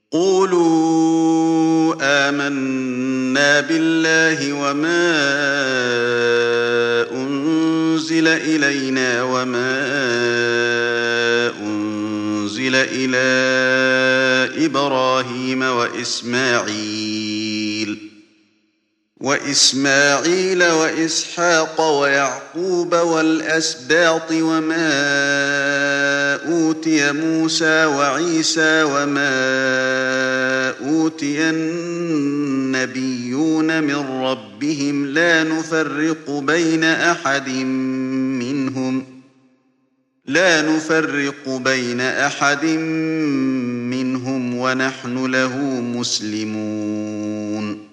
قولوا آمنا بالله وما أنزل إلينا وما أنزل إلى إبراهيم وإسماعيل وإسحاق ويعقوب والأسباط وما أوتي موسى وعيسى وما أوتي النبيون من ربهم لا نفرق بين أحد منهم ونحن له مسلمون